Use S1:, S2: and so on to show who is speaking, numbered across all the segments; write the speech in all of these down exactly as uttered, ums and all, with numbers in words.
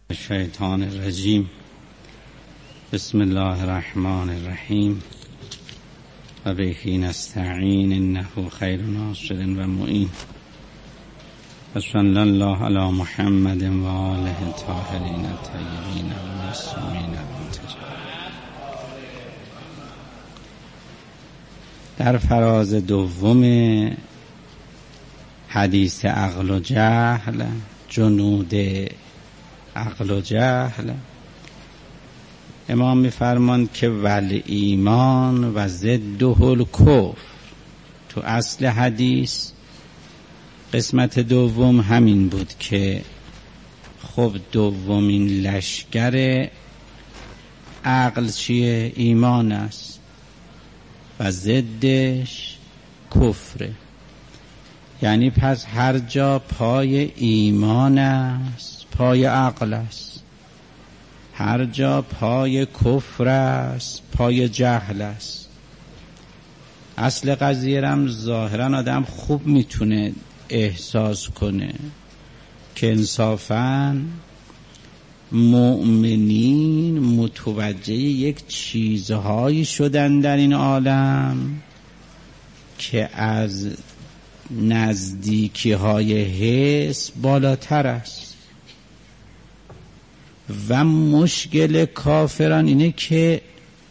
S1: الشیطان الرجیم. بسم الله الرحمن الرحیم و بهی نستعین انه خیر ناصر و معین و صلی الله علی محمد و آله الطاهرین الطیبین المعصومین المنتجبین. در فراز دوم حدیث عقل و جهل، جنود عقل و جهل، امام می‌فرماند که ول ایمان و ضده الکفر. تو اصل حدیث قسمت دوم همین بود که خب دومین لشکر عقل چیه؟ ایمان است و ضدش کفره. یعنی پس هر جا پای ایمان است پای عقل است، هر جا پای کفر است پای جهل است. اصل قضیه رم ظاهرا آدم خوب میتونه احساس کنه که انصافاً مؤمنین متوجه یک چیزهایی شدن در این عالم که از نزدیکی های حس بالاتر است. و مشکل کافران اینه که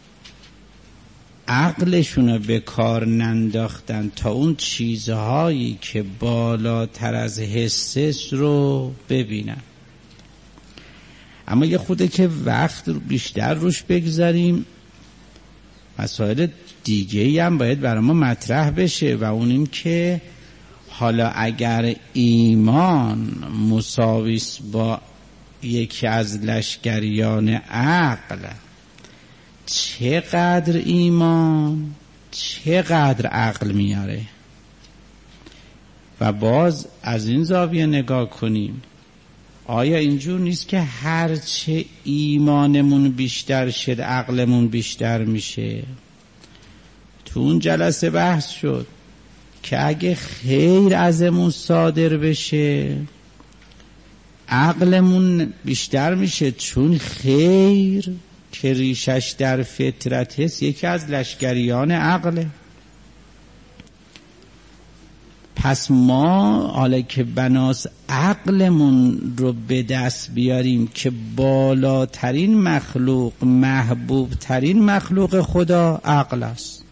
S1: عقلشون رو به کار ننداختن تا اون چیزهایی که بالاتر از حسش رو ببینن. اما یه خوده که وقت رو بیشتر روش بگذاریم، مسائل دیگه هم باید برای ما مطرح بشه و اون این که حالا اگر ایمان مساویس با یکی از لشکریان عقل، چقدر ایمان چقدر عقل میاره. و باز از این زاویه نگاه کنیم، آیا اینجور نیست که هرچه ایمانمون بیشتر شد عقلمون بیشتر میشه؟ تو اون جلسه بحث شد که اگه خیر ازمون صادر بشه عقلمون بیشتر میشه، چون خیر که ریشش در فطرت هست یکی از لشکریان عقله. پس ما حالا که بناس عقلمون رو به دست بیاریم که بالاترین مخلوق، محبوب ترین مخلوق خدا عقل است،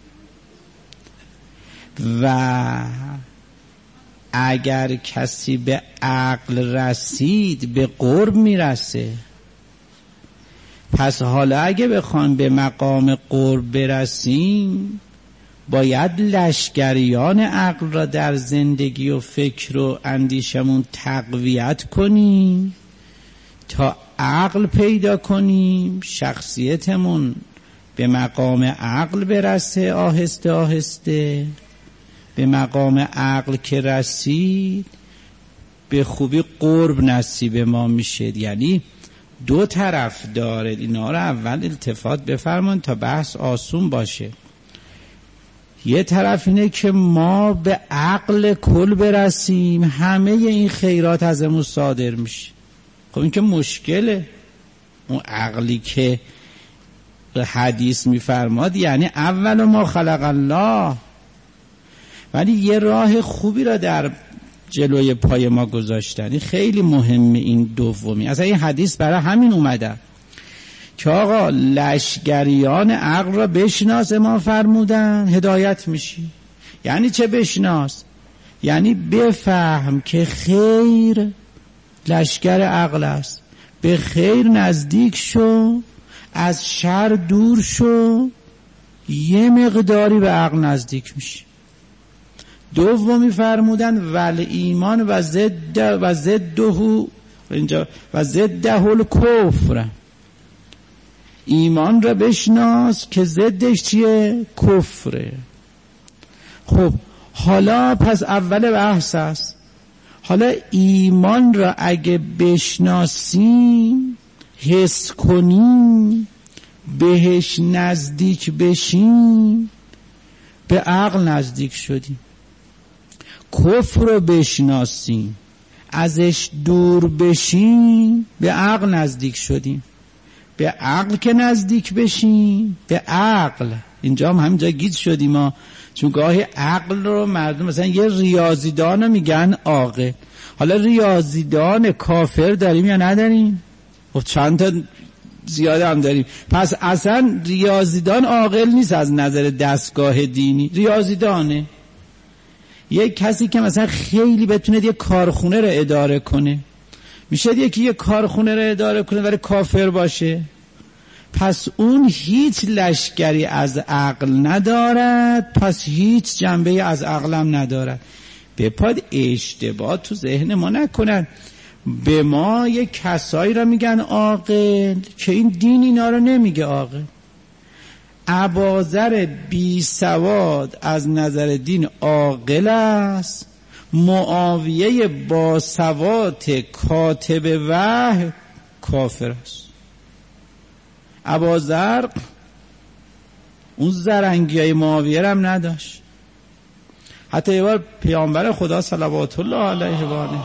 S1: و اگر کسی به عقل رسید به قرب میرسه. پس حالا اگه بخوام به مقام قرب برسیم باید لشکریان عقل را در زندگی و فکر و اندیشمون تقویت کنیم تا عقل پیدا کنیم، شخصیتمون به مقام عقل برسه. آهسته آهسته به مقام عقل که رسید به خوبی قرب نصیب ما میشه. یعنی دو طرف داره، اینا رو اول التفات بفرمان تا بحث آسون باشه. یه طرف اینه که ما به عقل کل برسیم، همه این خیرات ازمون صادر میشه. خب این که مشکله. اون عقلی که حدیث میفرماد یعنی اول ما خلق الله، ولی یه راه خوبی را در جلوی پای ما گذاشتن. این خیلی مهمه. این دومی اصلا این حدیث برای همین اومده که آقا لشکریان عقل را بشناس. ما فرمودن هدایت میشی. یعنی چه بشناس؟ یعنی بفهم که خیر لشکر عقل است، به خیر نزدیک شو، از شر دور شو، یه مقداری به عقل نزدیک میشی. دومی فرمودن ول ایمان و ضد و ضده اینجا و ضده الکفر. ایمان را بشناس که ضدش چیه؟ کفره. خب حالا پس اول بحث است، حالا ایمان را اگه بشناسیم، حس کنیم، بهش نزدیک بشیم، به عقل نزدیک شدیم. کفر رو بشناسیم، ازش دور بشیم به عقل نزدیک شدیم. به عقل که نزدیک بشیم، به عقل اینجا هم همینجا گیج شدیم ما، چون گاهی عقل رو مردم مثلا یه ریاضیدان رو میگن عاقل. حالا ریاضیدان کافر داریم یا نداریم؟ خب چند تا زیاده هم داریم. پس اصلا ریاضیدان عاقل نیست از نظر دستگاه دینی، ریاضیدانه. یک کسی که مثلا خیلی بتونه یه کارخونه رو اداره کنه، میشه یکی یه کارخونه رو اداره کنه ولی کافر باشه؟ پس اون هیچ لشکری از عقل ندارد، پس هیچ جنبه از عقلم ندارد. بپاد اشتباه تو ذهن ما نکنن. به ما یه کسایی را میگن عاقل که این دین اینا رو نمیگه عاقل. اباذر بی سواد از نظر دین عاقل است، معاویه با سواد کاتب وحی کافر است. اباذر اون زرنگی های معاویه هم نداشت. حتی یه بار پیامبر خدا صلوات الله علیه و آله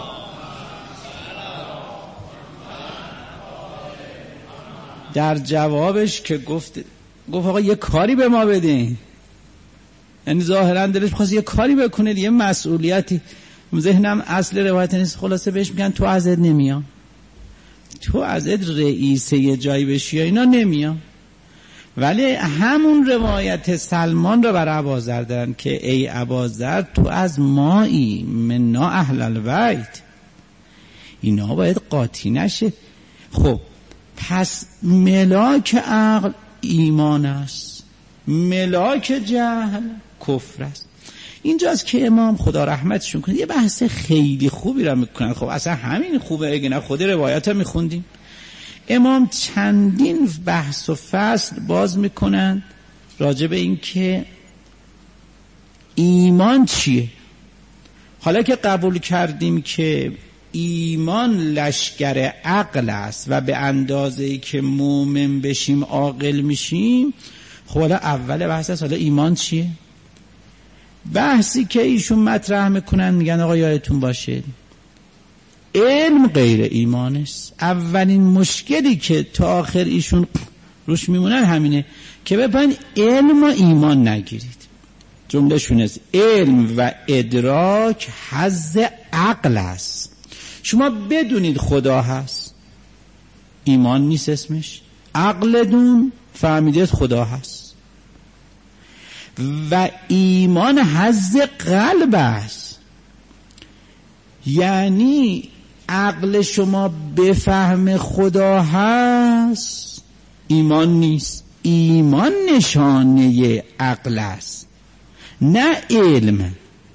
S1: در جوابش که گفت گفت آقا یه کاری به ما بدین، یعنی ظاهرا دلش خواست یه کاری بکنه، یه مسئولیتی. ذهنم اصل روایت نیست، خلاصه بهش میگن تو ازت نمیام، تو ازت رئیس یه جایی بشی یا اینا نمیام. ولی همون روایت سلمان رو بر اباذر دارن که ای اباذر تو از مایی منا اهل البیت، اینا باید قاطی نشه. خب پس ملاک عقل ایمان است، ملاک جهل کفر است. اینجاست که امام خدا رحمتشون کنه یه بحث خیلی خوبی را میکنن. خب اصلا همین خوبه، اگه نه خود روایت ها میخوندیم. امام چندین بحث و فصل باز میکنن راجع به این که ایمان چیه. حالا که قبول کردیم که ایمان لشکر عقل است و به اندازه‌ای که مومن بشیم عاقل میشیم، خب حالا اول بحث است حالا ایمان چیه. بحثی که ایشون مطرح میکنن میگن آقا یادتون باشه علم غیر ایمان است. اولین مشکلی که تا آخر ایشون روش میمونن همینه که ببین علم و ایمان نگیرید. جمله شونه است علم و ادراک حظ عقل است. شما بدونید خدا هست، ایمان نیست اسمش. عقلتون فهمیدید خدا هست و ایمان حظ قلب است. یعنی عقل شما بفهم خدا هست، ایمان نیست. ایمان نشانه عقل است نه علم.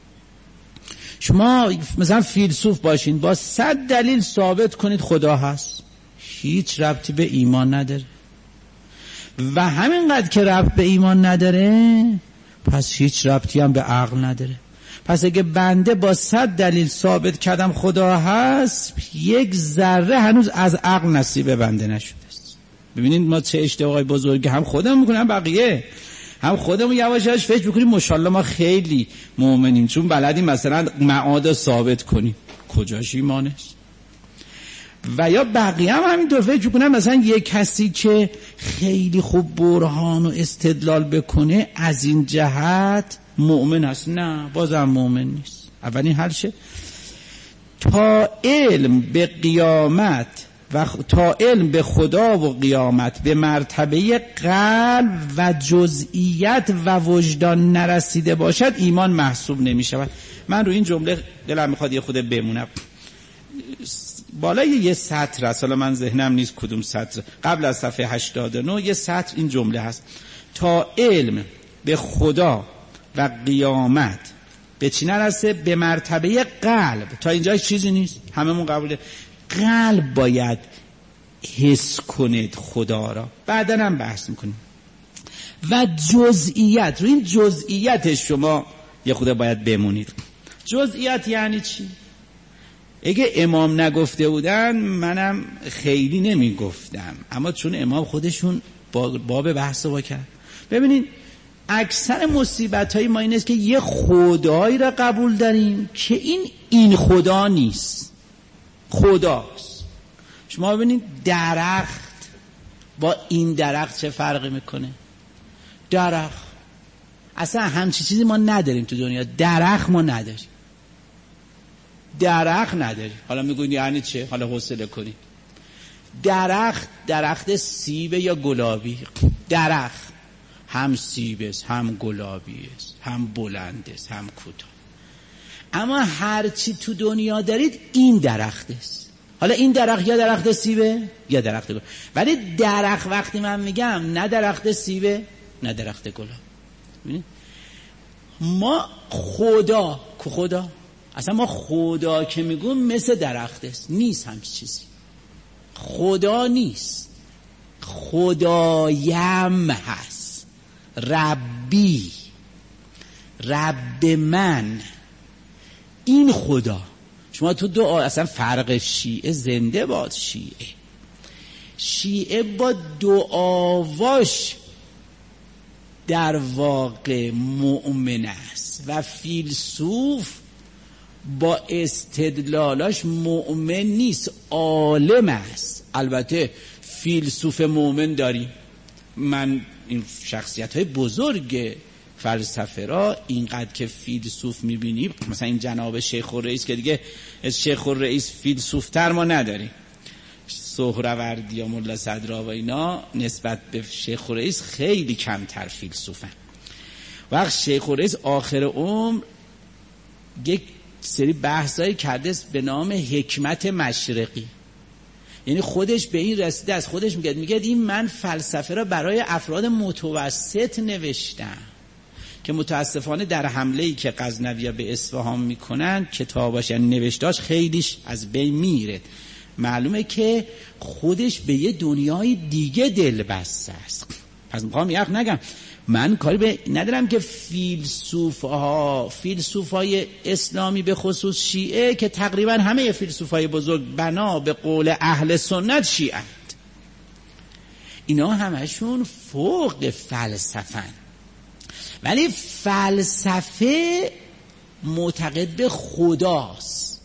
S1: شما مثلا فیلسوف باشین با صد دلیل ثابت کنید خدا هست، هیچ ربطی به ایمان نداره. و همینقدر که ربط به ایمان نداره پس هیچ ربطی هم به عقل نداره. پس اگه بنده با صد دلیل ثابت کردم خدا هست، یک ذره هنوز از عقل نصیب بنده نشده است. ببینید ما چه اشتباهی بزرگی هم خودمون میکنیم هم بقیه، هم خودمون یواش یواش فکر میکنیم ماشاءالله ما خیلی مؤمنیم چون بلدیم مثلا معاد ثابت کنیم. کجاش ایمانش؟ و یا بقیه هم همینطور فکر میکنن مثلا یک کسی که خیلی خوب برهان و استدلال بکنه از این جهت مؤمن است. نه، بازم مؤمن نیست. اولین حلشه تا علم به قیامت و تا علم به خدا و قیامت به مرتبه قلب و جزئیات و وجدان نرسیده باشد ایمان محسوب نمی شود. من رو این جمله دلم میخواد یه خود بمونم. بالای یه سطر است، حالا من ذهنم نیست کدوم سطر، قبل از صفحه هشتاد و نه یه سطر این جمله هست: تا علم به خدا و قیامت به چی نرسه؟ به مرتبه قلب. تا اینجا چیزی نیست، هممون قبوله. قلب باید حس کنید خدا را، بعداً هم بحث میکنیم. و جزئیات، رو این جزئیات شما یه خود باید بمونید. جزئیات یعنی چی؟ اگه امام نگفته بودن منم خیلی نمی گفتم، اما چون امام خودشون باب بحث رو کرد. ببینید اکثر مصیبت های ما این است که یه خدایی را قبول داریم که این این خدا نیست. خداست. شما ببینید درخت با این درخت چه فرقی میکنه؟ درخت اصلا همچی چیزی ما نداریم تو دنیا. درخت ما نداریم، درخت نداریم. حالا میگوین یعنی چه؟ حالا حوصله کنید. درخت درخت سیبه یا گلابی؟ درخت هم سیب است، هم گلابی است، هم بلند است، هم کوتاه. اما هر چی تو دنیا دارید این درخت است. حالا این درخت یا درخت سیبه یا درخت گلاب. ولی درخت وقتی من میگم نه درخت سیبه نه درخت گلاب. ما خدا که خدا اصلا ما خدا که میگم مثل درخت است، نیست همچین چیزی. خدا نیست، خدایم هست. ربی، رب من، این خدا. شما تو دعا اصلا فرق شیعه زنده باد. شیعه شیعه با دعاواش در واقع مؤمن است و فیلسوف با استدلالاش مؤمن نیست، عالم است. البته فیلسوف مؤمن داریم. من این شخصیت های بزرگ فلسفه را اینقدر که فیلسوف میبینیم، مثلا این جناب شیخ الرئیس که دیگه از شیخ الرئیس فیلسوف تر ما نداریم، سهروردی یا ملا صدرا و اینا نسبت به شیخ الرئیس خیلی کمتر فیلسوفن. وقت شیخ الرئیس آخر عمر یک سری بحثایی کرده به نام حکمت مشرقی، یعنی خودش به این رسیده از خودش میگه میگه این من فلسفه را برای افراد متوسط نوشتم که متاسفانه در حمله‌ای که غزنوی‌ها به اصفهان میکنن کتاباش یعنی نوشتاش خیلیش از بین میره. معلومه که خودش به یه دنیای دیگه دل بسته است. پس میخوام یک نگم من کاری به ندارم که فیلسوفها فیلسوفای اسلامی به خصوص شیعه که تقریبا همه فیلسوفای بزرگ بنا به قول اهل سنت شیعه اند، اینا همشون فوق فلسفن. ولی فلسفه معتقد به خداست،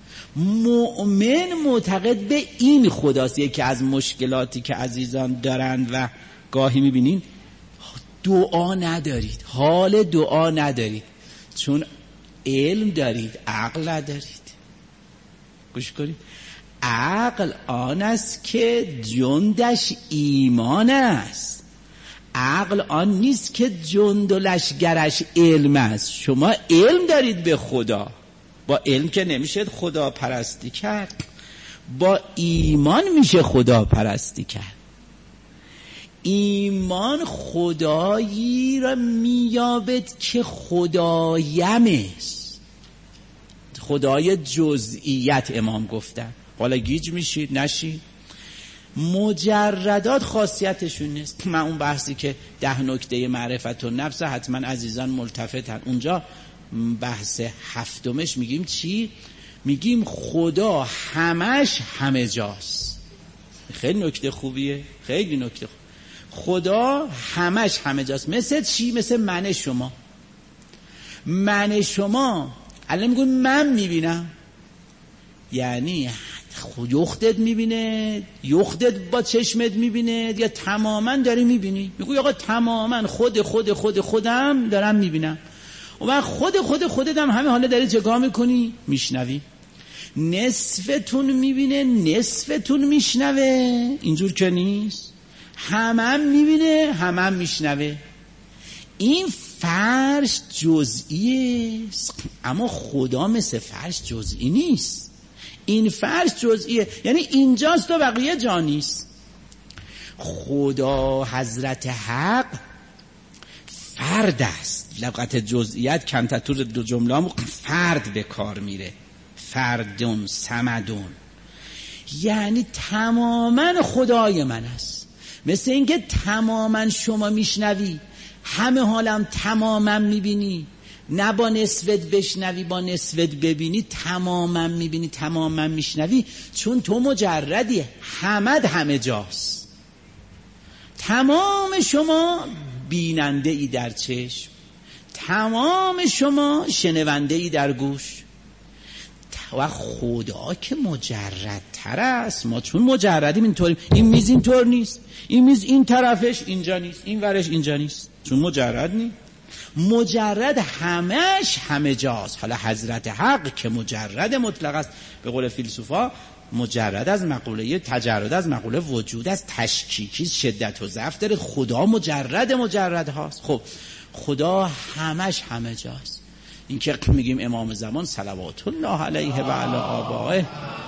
S1: مؤمن معتقد به این خداست. یکی از مشکلاتی که عزیزان دارند و گاهی میبینین دعا ندارید، حال دعا ندارید، چون علم دارید عقل ندارید. گوش کنید، عقل آن است که جندش ایمان است، عقل آن نیست که جند و لشگرش علم است. شما علم دارید به خدا، با علم که نمیشه خدا پرستی کرد، با ایمان میشه خدا پرستی کرد. ایمان خدایی را مییابد که خدایم است، خدای جزئیت امام گفتن. حالا گیج میشید نشید، مجردات خاصیتشون نیست. من اون بحثی که ده نکته معرفت و نفس حتما عزیزان ملتفتن، اونجا بحث هفتمش میگیم چی؟ میگیم خدا همش همه جاست. خیلی نکته خوبیه، خیلی نکته خوب. خدا همش همه جاست. مثل چی؟ مثل من شما. من شما الان میگم من میبینم، یعنی یختت میبینه، یختت با چشمت میبینه، یا تماما داری میبینی؟ میگوی آقا تماما خود خود خود خودم دارم میبینم. و بعد خود خود خودت هم همه حالا داری چه کار میکنی؟ میشنوی. نصفتون میبینه، نصفتون میشنوه. اینجور که نیست، همه هم میبینه، همه هم میشنوه. این فرش جزئیه، اما خدا مثل فرش جزئی نیست. این فرش جزئیه، یعنی اینجاست و بقیه جا نیست. خدا حضرت حق فرد است. لغت جزئیت کمتر دو جمله هم فرد به کار میره. فردون صمدون، یعنی تماما خدای من است. مثل اینکه تماما شما میشنوی، همه حالم تماما میبینی، نه با نسبت بشنوی با نسبت ببینی، تماما میبینی تماما میشنوی، چون تو مجردی، همه همه جاست. تمام شما بیننده ای در چشم، تمام شما شنونده ای در گوش. و خدا که مجردتر است. ما چون مجردیم اینطوریم، این میز اینطور نیست، این میز این طرفش اینجا نیست، این ورش اینجا نیست، چون مجرد نیست. مجرد همش همه جاست. حالا حضرت حق که مجرد مطلق است، به قول فیلسوفا مجرد از مقوله تجرد از مقوله وجود است، تشکیکی شدت و ضعف داره. خدا مجرد مجرد هاست. خب خدا همش همه جاست. این که میگیم امام زمان صلوات الله علیه و علی آبائه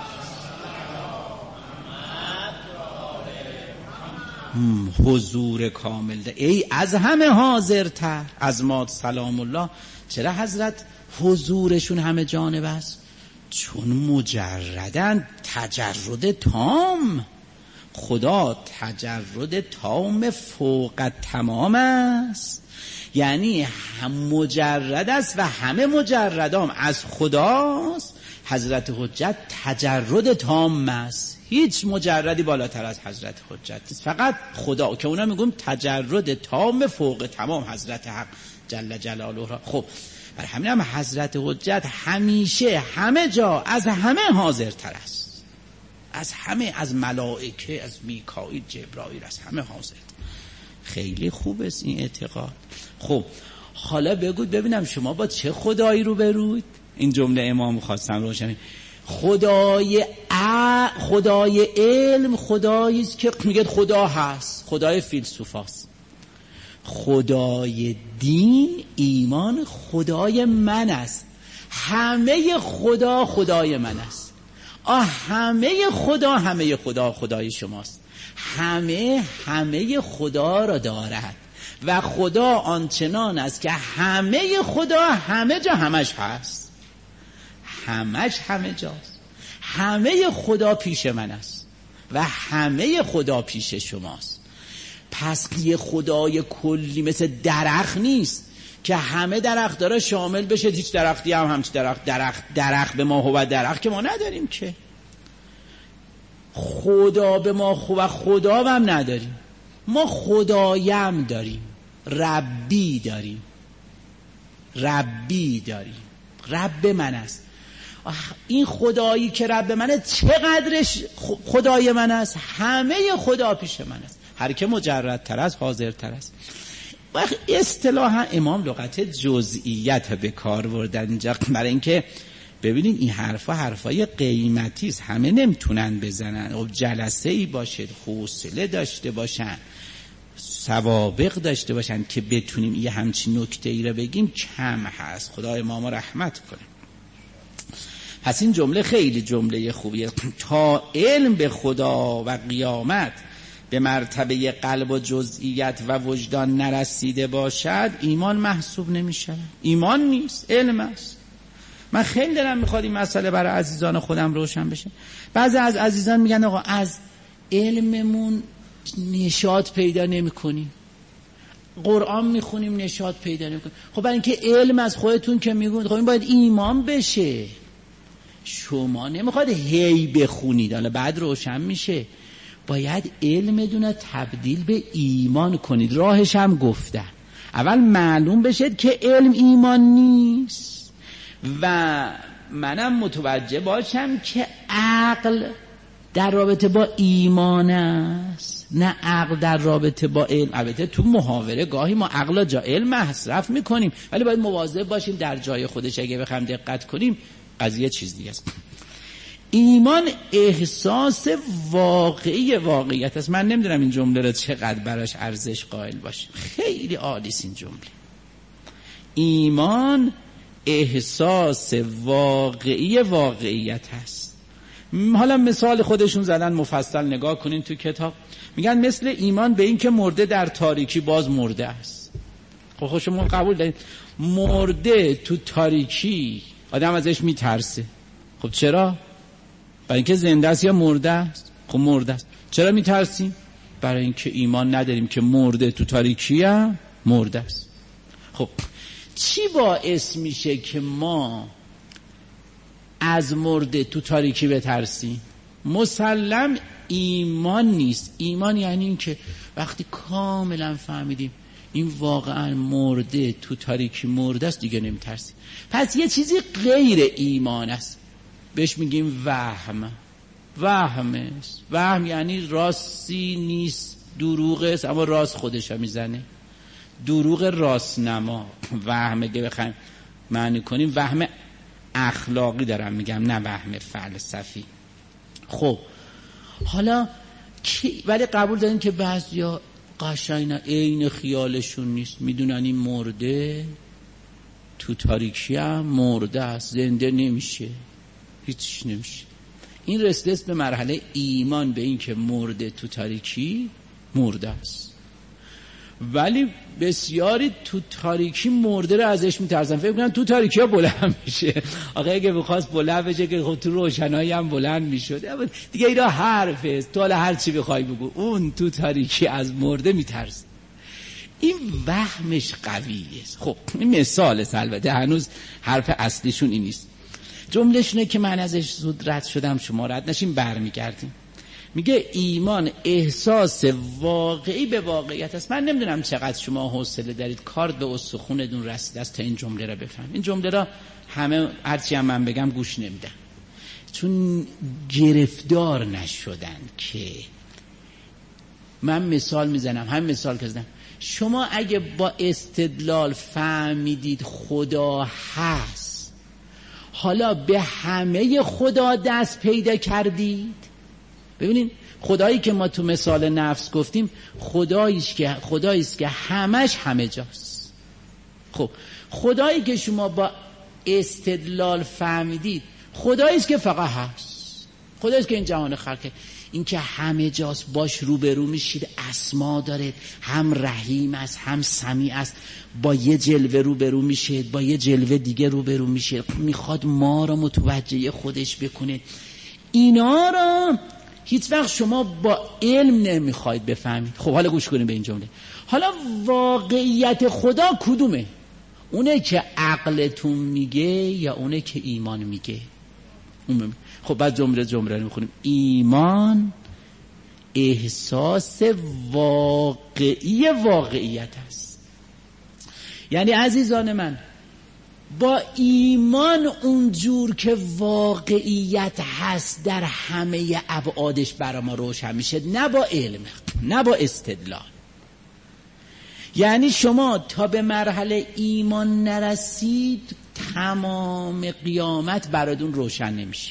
S1: حضور کامل ده. ای از همه حاضرتر از ما سلام الله. چرا حضرت حضورشون همه جانب است؟ چون مجردن، تجرد تام. خدا تجرد تام فوق تمام است، یعنی هم مجرد است و همه مجردام از خداست. حضرت حجت تجرد تام است، هیچ مجردی بالاتر از حضرت حجت نیست، فقط خدا که اونا میگم تجرد تام فوق تمام حضرت حق جل جلاله را. خب بر همین هم حضرت حجت همیشه همه جا از همه حاضرتر است، از همه، از ملائکه، از میکائیل، جبرائیل، از همه حاضر. خیلی خوب است این اعتقاد. خب حالا بگوید ببینم شما با چه خدایی رو بروید؟ این جمله امام خواستم روشن. خدای ا... خدای علم خدایی است که میگه خدا هست، خدای فیلسوفاست. خدای دین ایمان خدای من است. همه خدا خدای من است. آه همه خدا همه خدا خدای شماست. همه همه خدا را دارد و خدا آنچنان است که همه خدا همه جا همش هست، همش همه جاست. همه خدا پیش من است و همه خدا پیش شماست. پس یه خدای کلی مثل درخت نیست که همه درخت داره شامل بشه، هیچ درختی هم همچی درخت درخت درخت به ما هو درخت که ما نداریم که. خدا به ما خوب خدا هم نداریم، ما خدایم داریم، ربی داریم، ربی داریم، رب من است. این خدایی که رب منه چقدرش خدای من است؟ همه خدا پیش من است. هر که مجردتر است حاضرتر است. وقت اصطلاحا امام لغت جزئیت به کار بردن اینجا، برای اینکه ببینید این حرفا حرفای قیمتی است، همه نمیتونن بزنن. و جلسه ای باشه، حوصله داشته باشن، سوابق داشته باشن که بتونیم یه همچین نکته ای رو بگیم کم هست. خدای ما رحمت کنه. پس این جمله خیلی جمله خوبیه. تا علم به خدا و قیامت به مرتبه قلب و جزئیت و وجدان نرسیده باشد ایمان محسوب نمیشه. ایمان نیست، علم است. من خیلی دلم میخواد این مسئله برای عزیزان خودم روشن بشه. بعضی از عزیزان میگن آقا از علممون نشاط پیدا نمی کنیم، قرآن میخونیم نشاط پیدا نمی کنیم. خب برای اینکه علم از خودتون که میگوید، خب این باید ایمان بشه. شما نمیخواد هی بخونید، حالا بعد روشن میشه. باید علمتون تبدیل به ایمان کنید. راهش هم گفتن. اول معلوم بشد که علم ایمان نیست و منم متوجه باشم که عقل در رابطه با ایمان است، نه عقل در رابطه با علم. البته تو محاوره گاهی ما عقل جا علم مصرف میکنیم، ولی باید مواظب باشیم در جای خودش. اگه بخوایم دقت کنیم قضیه چیز دیگه است. ایمان احساس واقعی واقعیت است. من نمیدونم این جمله رو چقدر براش ارزش قائل باشیم. خیلی عالی است این جمله. ایمان احساس واقعی واقعیت هست. حالا مثال خودشون زدن، مفصل نگاه کنین تو کتاب. میگن مثل ایمان به این که مرده در تاریکی باز مرده است. خب خب شما قبول دارید مرده تو تاریکی آدم ازش میترسه. خب چرا؟ برای اینکه زنده است یا مرده است؟ خب مرده است. چرا میترسیم؟ برای اینکه ایمان نداریم که مرده تو تاریکی هم مرده است. خب چی باعث میشه که ما از مرده تو تاریکی بترسیم؟ مسلم ایمان نیست. ایمان یعنی این که وقتی کاملا فهمیدیم این واقعا مرده تو تاریکی مرده است دیگه نمیترسیم. پس یه چیزی غیر ایمان است. بهش میگیم وهم. وهم است. وهم یعنی راستی نیست، دروغ است، اما راست خودش رو میزنه. دروغ راستنما. وهم اگه بخوایم معنی کنیم، وهم اخلاقی دارم میگم، نه وهم فلسفی. خب حالا ولی قبول دارین که بعضیا قشنگ عین خیالشون نیست، میدونن این مرده، تو تاریکی هم مرده است، زنده نمیشه، هیچ نمیشه. این رسیده به مرحله ایمان به این که مرده تو تاریکی مرده است. ولی بسیاری تو تاریکی مرده رو ازش میترسن، فکر کنن تو تاریکی ها بلند میشه. آقا اگه بخواست بلند بشه که خب تو روشنایی هم بلند میشد. دیگه اینا حرفه، تو حالا هر چی بخوای بگو، اون تو تاریکی از مرده میترسه. این وهمش قویه. خب این مثال البته، هنوز حرف اصلیشون این نیست. جملهشونه که من ازش زود رد شدم، شما رد نشین، برمیگردیم. میگه ایمان احساس واقعی به واقعیت است. من نمیدونم چقدر شما حوصله دارید کار به استخونتون رسیده است تا این جمله را بفهم. این جمله را همه هرچی هم من بگم گوش نمیدن، چون گرفتار نشدن. که من مثال میزنم، همین مثال که زدم، شما اگه با استدلال فهمیدید خدا هست، حالا به همه خدا دست پیدا کردید. ببینید خدایی که ما تو مثال نفس گفتیم خداییست که خداییست که همش همه جاست. خب خدایی که شما با استدلال فهمیدید خداییست که فقط هست، خداییست که این جهان خلقه، این که همه جاست، باش روبرو میشید، اسما داره، هم رحیم است هم سمیع است، با یه جلوه روبرو میشید، با یه جلوه دیگه روبرو میشید، میخواد ما رو متوجه خودش بکنه. اینا رو هیچ وقت شما با علم نمیخواید بفهمید. خب حالا گوش کنید به این جمله. حالا واقعیت خدا کدومه؟ اونه که عقلتون میگه یا اونه که ایمان میگه؟ خب بعد جمله جمله رو میخونیم. ایمان احساس واقعی واقعیت است. یعنی عزیزان من، با ایمان اونجور که واقعیت هست در همه ابعادش برای ما روشن میشه، نه با علم، نه با استدلال. یعنی شما تا به مرحله ایمان نرسید تمام قیامت براتون روشن نمیشه،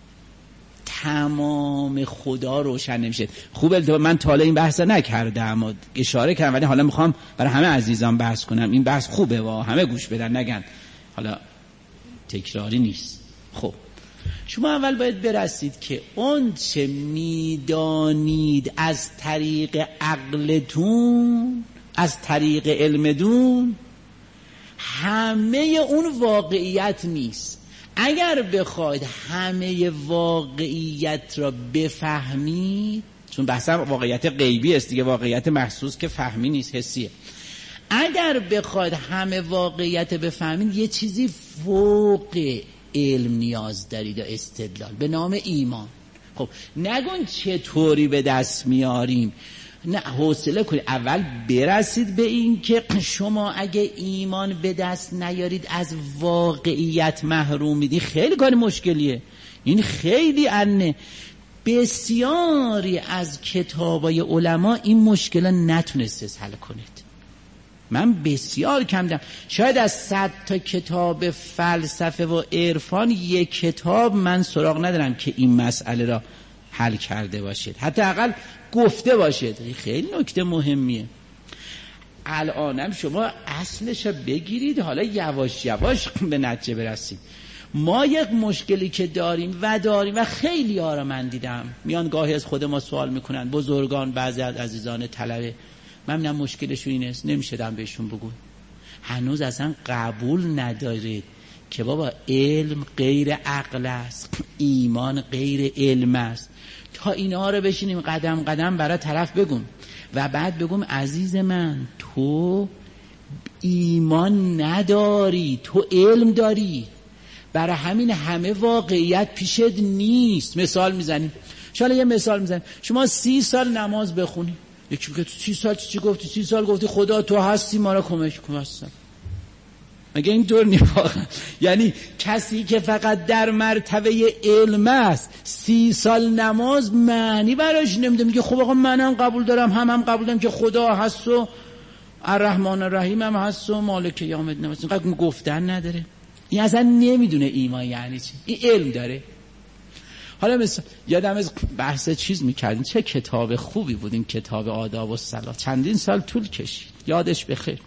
S1: تمام خدا روشن نمیشه. خوبه من تا حالا این بحث نکردم و اشاره کردم، ولی حالا میخوام برای همه عزیزان بحث کنم. این بحث خوبه و همه گوش بدن، نگن حالا تکراری نیست. خب شما اول باید برسید که اون چه میدانید از طریق عقلتون، از طریق علمتون، همه اون واقعیت نیست. اگر بخواید همه واقعیت را بفهمید، چون بحثم واقعیت غیبی است دیگه، واقعیت محسوس که فهمی نیست، حسیه. اگر بخواید همه واقعیت بفهمید، یه چیزی فوق علم نیاز دارید و استدلال، به نام ایمان. خب نگون چطوری به دست میاریم، نه، حوصله کنید اول برسید به این که شما اگه ایمان به دست نیارید از واقعیت محروم میدی. خیلی کار مشکلیه این، خیلی انه. بسیاری از کتابای علما این مشکل نتونست حل کنید. من بسیار کم دیدم، شاید از صد تا کتاب فلسفه و عرفان یک کتاب من سراغ ندارم که این مسئله را حل کرده باشید، حتی اقل گفته باشید. خیلی نکته مهمیه. الانم شما اصلش بگیرید، حالا یواش یواش به نتیجه برسید. ما یک مشکلی که داریم و داریم و خیلی ها را من دیدم میان گاهی از خود ما سوال میکنن، بزرگان، بعضی از عزیزان طلبه، من نه مشکلشون این است، نمیشه دم بهشون بگو. هنوز اصلا قبول ندارید که بابا علم غیر عقل است، ایمان غیر علم است. تا اینا رو بشینیم قدم قدم برای طرف بگم و بعد بگم عزیز من تو ایمان نداری، تو علم داری، برای همین همه واقعیت پیشت نیست. مثال میزنیم، شاید یه مثال میزنیم، شما سی سال نماز بخونی، یکی میگه تو سی سال چی گفتی؟ سی سال گفتی خدا تو هستی، ما را کمک کن هستم. مگه این دور نی واقعا؟ یعنی کسی که فقط در مرتبه علم است سی سال نماز معنی براش نمیده، میگه خب آقا منم قبول دارم، هم هم قبول دارم که خدا هست و الرحمن الرحیم هم هست و مالک یوم الدین هست. اینقدر گفتن نداره. این اصلا نمیدونه ایمان یعنی چی. این علم داره. حالا مثلا یادم از بحث چیز میکردیم، چه کتاب خوبی بود این کتاب آداب الصلاة، چندین سال طول کشید، یادش بخیر.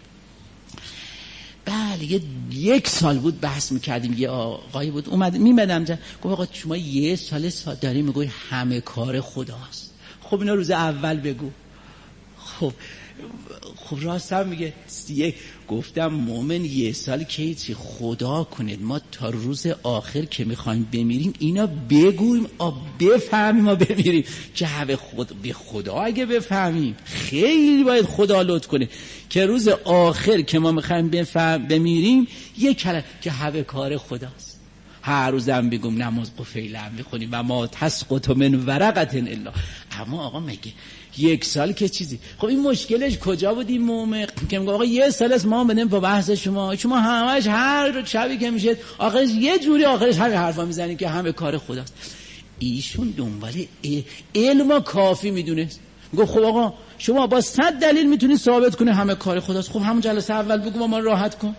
S1: بله یه یک سال بود بحث میکردیم، یه آقایی بود اومد میمدم جا گفت آقا شما یه سال سال داری میگوی همه کار خداست. خب اینا روز اول بگو. خب خب راست هم میگه. یک گفتم مومن یه سال که هیچی خدا کنید، ما تا روز آخر که میخوایم بمیریم اینا بگویم آ بفهمیم ما بمیریم که به خدا به خدا اگه بفهمیم خیلی باید خدا لطف کنه که روز آخر که ما میخوایم بفهم بمیریم یک کلمه که همه کار خداست. هر روزم بگم نماز قفیله هم میخونیم و ما تسقط من ورقت الا. اما آقا مگه یک سال که چیزی. خب این مشکلش کجا بود این مومق که میگه آقا یه سال است ما بدیم با بحث شما شما همش هر شبی که میشه آخرش یه جوری آخرش همین حرفا میزنید که همه کار خداست. ایشون دنبال علم کافی میدونه. میگه خب آقا شما با صد دلیل میتونید ثابت کنید همه کار خداست. خب همون جلسه اول بگو ما راحت کن.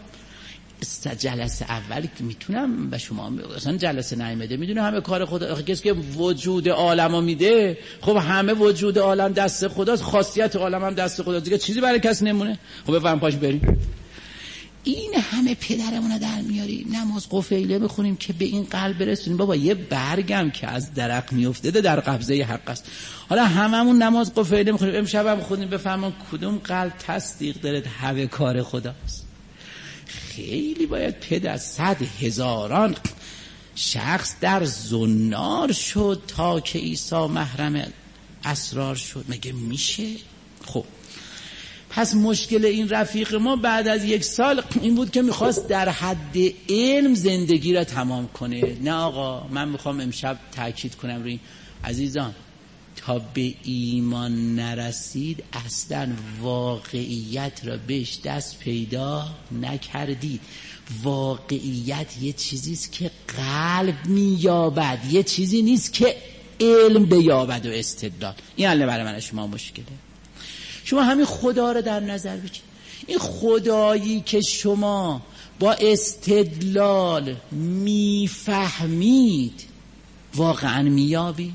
S1: جلسه اول که میتونم به شما اصلا جلسه نمیده میدونه همه کار خدا. کسی که وجود عالمو میده خب همه وجود عالم دست خداست، خاصیت عالم هم دست خداست، دیگه چیزی برای کس نمونه. خب بفهم پاش بریم. این همه پدرمون در میاری نماز قفیله بخونیم که به این قلب برسونیم. بابا یه برگم که از درخت میافتاده در قبضه حق است. حالا هممون نماز قفیله میخونیم، امشب هم خودمون بفهمون کدوم قلب تصدیق داره همه کار خداست. خیلی باید پدر صد هزاران شخص در زنار شد تا که عیسی محرم اسرار شد. مگه میشه؟ خب پس مشکل این رفیق ما بعد از یک سال این بود که میخواست در حد علم زندگی را تمام کنه. نه آقا من میخوام امشب تاکید کنم روی عزیزان، تا به ایمان نرسید اصلا واقعیت را بهش دست پیدا نکردید. واقعیت یه چیزیست که قلب مییابد، یه چیزی نیست که علم بیابد و استدلال. این الان برای من شما مشکله. شما همین خدا را در نظر بگیرید. این خدایی که شما با استدلال میفهمید واقعا مییابید.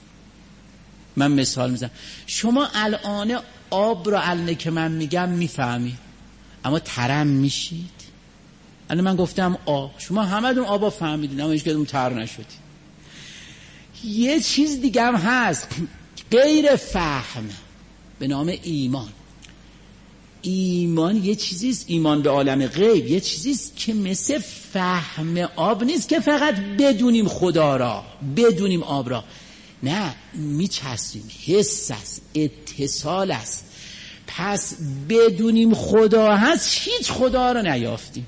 S1: من مثال میزنم، شما الان آب رو الان که من میگم میفهمید اما ترم میشید. الان من گفتم آب، شما همه دون آبا فهمیدید اما هیچ کدوم تر نشدید. یه چیز دیگه هم هست غیر فهم به نام ایمان. ایمان یه چیزیست، ایمان به عالم غیب یه چیزیست که مثل فهم آب نیست که فقط بدونیم خدا را بدونیم آب را، نه میچسبیم، حس است، اتصال است. پس بدونیم خدا هست هیچ خدا را نیافتیم.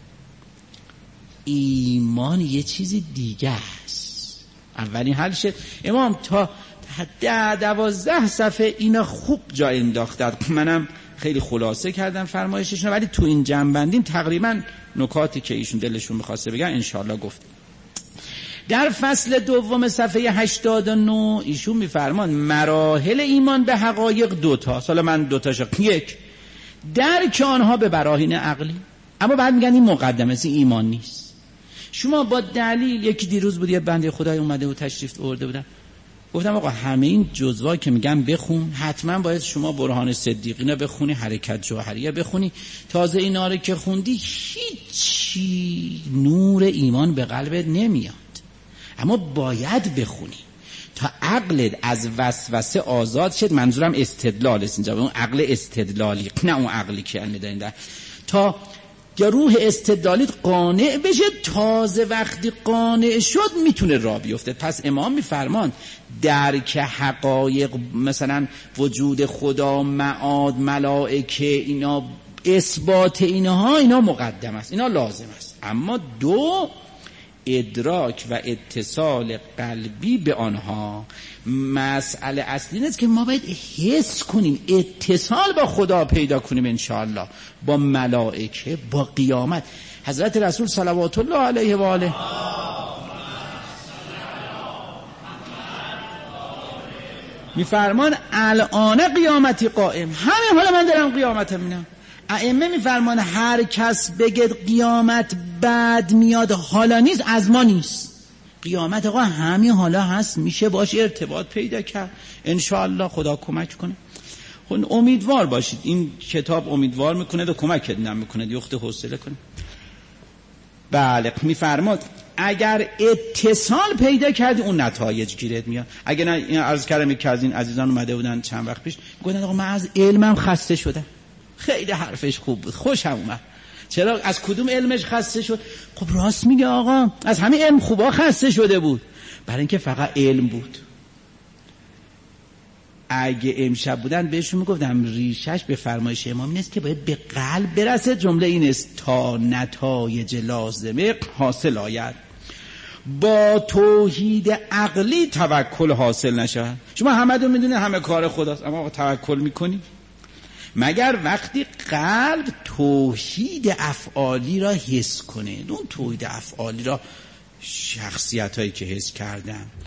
S1: ایمان یه چیزی دیگه است. اولین حل شد امام تا ده دوازده صفحه اینا خوب جا انداختد، منم خیلی خلاصه کردم فرمایششون، ولی تو این جنبندیم تقریبا نکاتی که ایشون دلشون میخواسته بگن انشاءالله گفت. در فصل دوم صفحه هشتاد و نه ایشون میفرمان مراحل ایمان به حقایق دوتا. حالا من دوتاشو یک درک آنها به براهین عقلی، اما بعد میگن این مقدمه این ایمان نیست. شما با دلیل، یکی دیروز بود یه بنده خدای اومده و تشریف آورده بودن، گفتم آقا همه این جزوا که میگم بخون، حتما باید شما برهان صدیقینه بخونی، حرکت جوهریه بخونی. تازه اینا رو که خوندی هیچی نور ایمان به قلبت نمیاد، اما باید بخونی تا عقلت از وسوسه آزاد شد. منظورم استدلال است اینجا، اون عقل استدلالی نه اون عقلی که الان دارین در، تا یا روح استدلالیت قانع بشه. تازه وقتی قانع شد میتونه راه بیفته. پس امام میفرمان درک حقایق، مثلا وجود خدا، معاد، ملائکه، اینا اثبات اینها اینا مقدم است، اینا لازم است. اما دو ادراک و اتصال قلبی به آنها. مسئله اصلی نیست که ما باید حس کنیم، اتصال با خدا پیدا کنیم انشاءالله، با ملائکه، با قیامت. حضرت رسول صلوات الله علیه و آله میفرمان الان قیامتی قائم، همین حالا من دارم قیامت میبینم. ائمه میفرمان هر کس بگه قیامت بعد میاد حالا نیست، از ما نیست. قیامت آقا همین حالا هست، میشه باش ارتباط پیدا کرد انشاءالله. خدا کمک کنه. خب امیدوار باشید، این کتاب امیدوار میکنه و کمک دینم میکنه، یخت حوصله کنه. بله میفرماد اگر اتصال پیدا کردی اون نتایج گیرت میاد. اگر نه، این عرض کردم که از این عزیزان اومده بودن چند وقت پیش گفتن آقا من از علمم خسته شدم. خیلی حرفش خوب بود، خوشم اومد. چرا؟ از کدوم علمش خسته شد؟ خب راست میگه آقا، از همین علم خوبا خسته شده بود، برای اینکه فقط علم بود. اگه امشب بودن بهشون میگفتم ریشش به فرمایش امام این است که باید به قلب برسه. جمله این است تا نتایج لازمه حاصل آید، با توحید عقلی توکل حاصل نشه. شما همه دو میدونه همه کار خداست، اما توکل میکنی مگر وقتی قلب توحید افعالی را حس کنه. اون توحید افعالی را شخصیت هایی که حس کردن